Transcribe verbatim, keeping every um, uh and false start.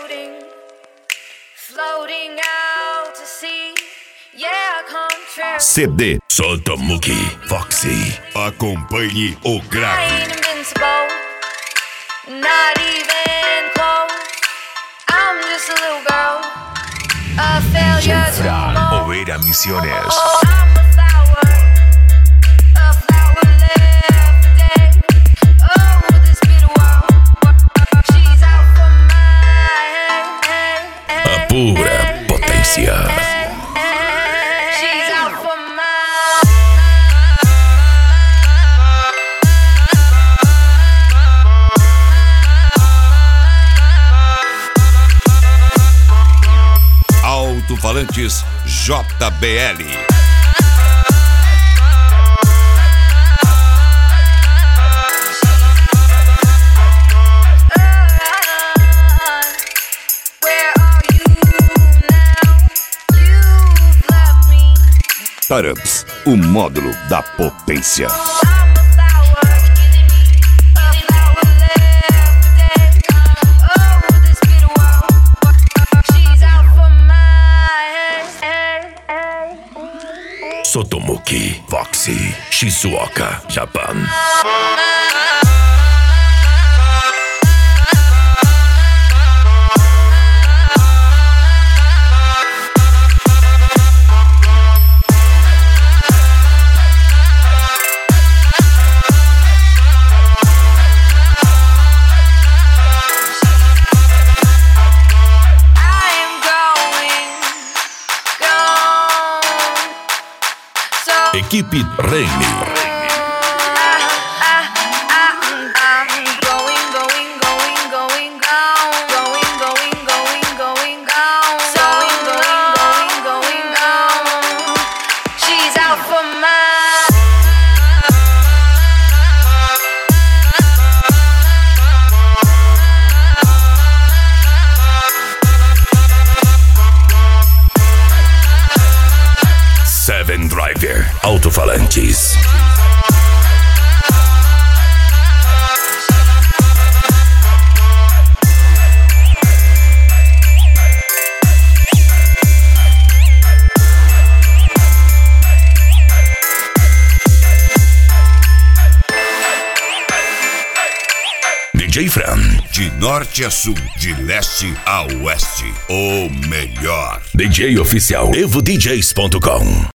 floating, floating out to sea. Yeah, contrary. C D Sotomuki Foxy. Acompanhe o I grave. ain't invincible, not even close. I'm just a little girl, a failure to mold. Oeira Misiones. I'm a flower, a flower left for dead. Oh, this bitter world, she's out for my head. A pura potência. She's out for my. Alto-falantes J B L. Where are you now? You've left me. Tarubs, o módulo da potência. I'm a flower, a flower left for dead. Oh, this bitter world, she's out for my head. Sotomuki Foxy, Shizuoka, Japan. I'm going, gone. So Equipe Reine. I'm going, going, going, going, gone. Going, going, going, going, gone. Going, going, going, going, gone. She's out for my. Seven Driver, Alto-falantes. D J Fran. De norte a sul, de leste a oeste, o melhor. D J oficial, evo d js ponto com.